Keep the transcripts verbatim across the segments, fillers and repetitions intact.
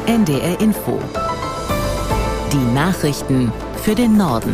N D R Info. Die Nachrichten für den Norden.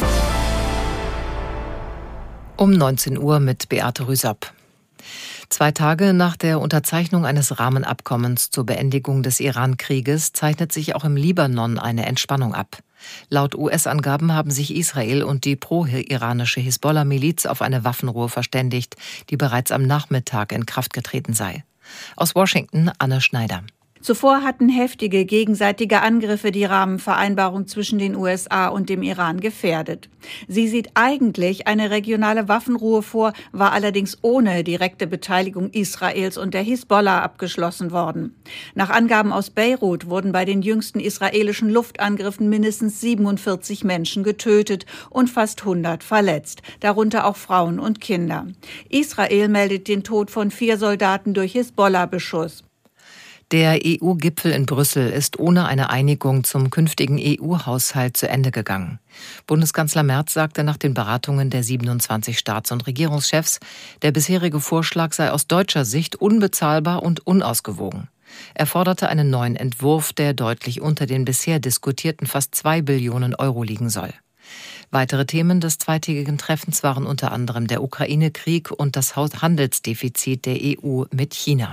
Um neunzehn Uhr mit Beate Rüsop. Zwei Tage nach der Unterzeichnung eines Rahmenabkommens zur Beendigung des Iran-Krieges zeichnet sich auch im Libanon eine Entspannung ab. Laut U S-Angaben haben sich Israel und die pro-iranische Hisbollah-Miliz auf eine Waffenruhe verständigt, die bereits am Nachmittag in Kraft getreten sei. Aus Washington Anne Schneider. Zuvor hatten heftige gegenseitige Angriffe die Rahmenvereinbarung zwischen den U S A und dem Iran gefährdet. Sie sieht eigentlich eine regionale Waffenruhe vor, war allerdings ohne direkte Beteiligung Israels und der Hisbollah abgeschlossen worden. Nach Angaben aus Beirut wurden bei den jüngsten israelischen Luftangriffen mindestens siebenundvierzig Menschen getötet und fast hundert verletzt, darunter auch Frauen und Kinder. Israel meldet den Tod von vier Soldaten durch Hisbollah-Beschuss. Der E U-Gipfel in Brüssel ist ohne eine Einigung zum künftigen E U-Haushalt zu Ende gegangen. Bundeskanzler Merz sagte nach den Beratungen der siebenundzwanzig Staats- und Regierungschefs, der bisherige Vorschlag sei aus deutscher Sicht unbezahlbar und unausgewogen. Er forderte einen neuen Entwurf, der deutlich unter den bisher diskutierten fast zwei Billionen Euro liegen soll. Weitere Themen des zweitägigen Treffens waren unter anderem der Ukraine-Krieg und das Handelsdefizit der E U mit China.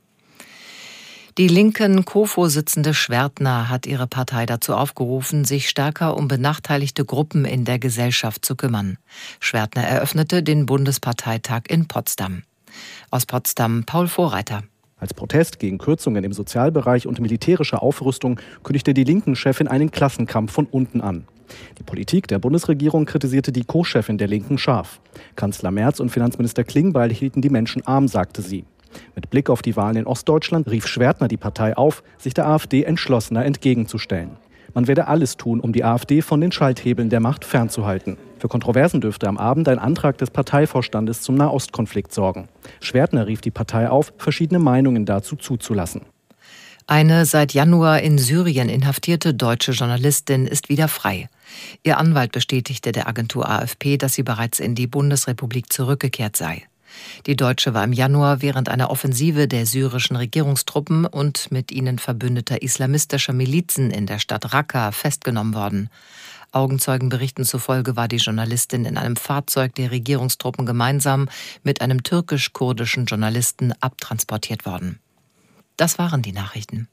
Die linken Co-Vorsitzende Schwertner hat ihre Partei dazu aufgerufen, sich stärker um benachteiligte Gruppen in der Gesellschaft zu kümmern. Schwertner eröffnete den Bundesparteitag in Potsdam. Aus Potsdam Paul Vorreiter. Als Protest gegen Kürzungen im Sozialbereich und militärische Aufrüstung kündigte die Linken-Chefin einen Klassenkampf von unten an. Die Politik der Bundesregierung kritisierte die Co-Chefin der Linken scharf. Kanzler Merz und Finanzminister Klingbeil hielten die Menschen arm, sagte sie. Mit Blick auf die Wahlen in Ostdeutschland rief Schwertner die Partei auf, sich der AfD entschlossener entgegenzustellen. Man werde alles tun, um die AfD von den Schalthebeln der Macht fernzuhalten. Für Kontroversen dürfte am Abend ein Antrag des Parteivorstandes zum Nahostkonflikt sorgen. Schwertner rief die Partei auf, verschiedene Meinungen dazu zuzulassen. Eine seit Januar in Syrien inhaftierte deutsche Journalistin ist wieder frei. Ihr Anwalt bestätigte der Agentur A F P, dass sie bereits in die Bundesrepublik zurückgekehrt sei. Die Deutsche war im Januar während einer Offensive der syrischen Regierungstruppen und mit ihnen verbündeter islamistischer Milizen in der Stadt Raqqa festgenommen worden. Augenzeugenberichten zufolge war die Journalistin in einem Fahrzeug der Regierungstruppen gemeinsam mit einem türkisch-kurdischen Journalisten abtransportiert worden. Das waren die Nachrichten.